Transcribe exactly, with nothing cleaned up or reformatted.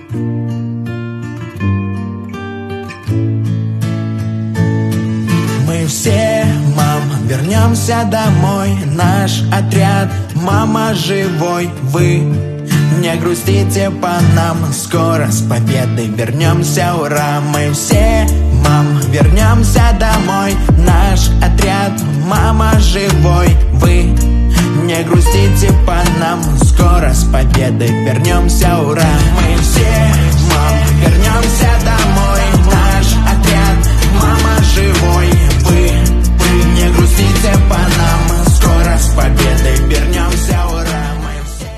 Мы все, мам, вернемся домой. Наш отряд, мама, живой. Вы не грустите по нам, скоро с победой вернемся, ура. Мы все, мам, вернемся домой. Наш отряд, мама, живой. Вы не грустите по нам, скоро с победой вернемся, ура. Мы все,